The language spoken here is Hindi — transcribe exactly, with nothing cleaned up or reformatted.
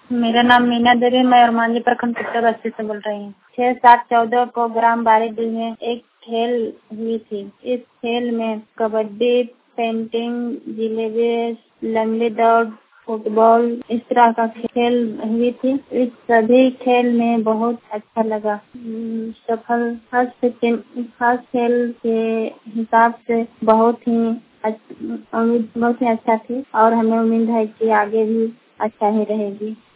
मेरा नाम मीना देवी, मैं अरमांजी प्रखंड पिपरा बस्ती से बोल रही हूँ। छह सात चौदह को ग्राम बारीडीह में एक खेल हुई थी। इस खेल में कबड्डी, पेंटिंग, जिलेबी, लंबी दौड़, फुटबॉल, इस तरह का खेल हुई थी। इस सभी खेल में बहुत अच्छा लगा। हम्म, सफल फर्स्ट फर्स्ट खेल के हिसाब से बहुत ही अच्छा, बहुत ही अच्छा थी और हमें उम्मीद है कि आगे भी अच्छा ही रहेगी।